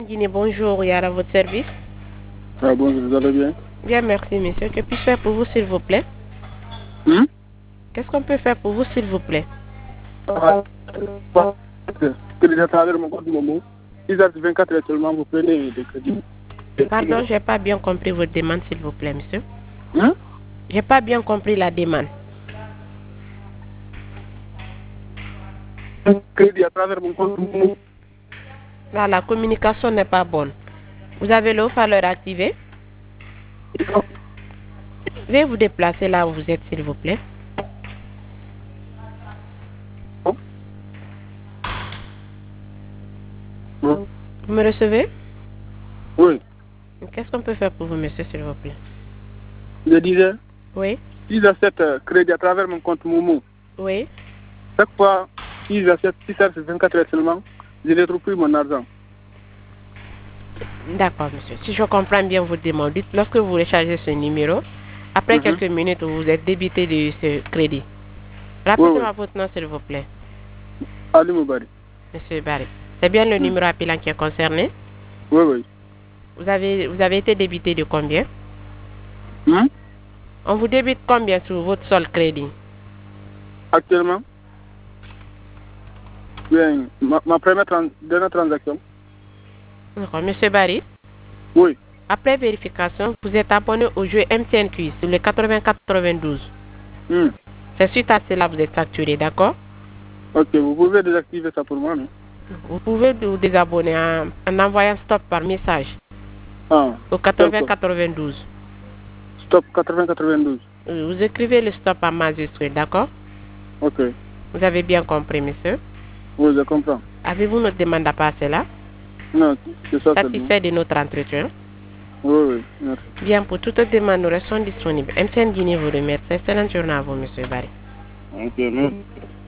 Guinée, bonjour, Yara, à votre service. Ah bonjour, vous allez bien? Bien, merci, monsieur. Que puis-je faire pour vous, s'il vous plaît? Qu'est-ce qu'on peut faire pour vous, s'il vous plaît? Que à travers mon compte Momo, 6h24 seulement, vous prenez des crédits. Pardon, j'ai pas bien compris votre demande, s'il vous plaît, monsieur. J'ai pas bien compris la demande. Crédit à travers mon compte Momo. Là, la communication n'est pas bonne. Vous avez le haut-parleur activé? Veuillez vous déplacer là où vous êtes, s'il vous plaît. Vous me recevez? Oui. Qu'est-ce qu'on peut faire pour vous, monsieur, s'il vous plaît? Je disais, Oui. 6 à 7 crédits à travers mon compte Momo. Oui. Chaque fois, 6 à 7, 6h24 seulement, je ne trouve plus mon argent. D'accord, monsieur. Si je comprends bien votre demande, dites lorsque vous rechargez ce numéro, après quelques minutes, vous êtes débité de ce crédit. Rappelez-moi votre nom, s'il vous plaît. Ali Moubari. Monsieur Barry. C'est bien le numéro appelant qui est concerné? Oui, oui. Vous avez été débité de combien? On vous débite combien sur votre seul crédit? Actuellement, bien, ma dernière transaction. D'accord, monsieur Barry. Oui. Après vérification, vous êtes abonné au jeu MTN Quiz sur le 80-92. C'est suite à cela que vous êtes facturé, d'accord? Ok, vous pouvez désactiver ça pour moi, non? Vous pouvez vous désabonner en envoyant stop par message au 80-92. Stop 80-92. Vous écrivez le stop en majuscule, d'accord? Ok. Vous avez bien compris, monsieur? Oui, je comprends. Avez-vous notre demande à passer là? Non, c'est ça. Satisfait de notre entretien? Oui, oui, merci. Bien, pour toute demande, nous restons disponibles. MTN Guinée vous remercie. Excellente journée à vous, monsieur Barry. Ok, merci.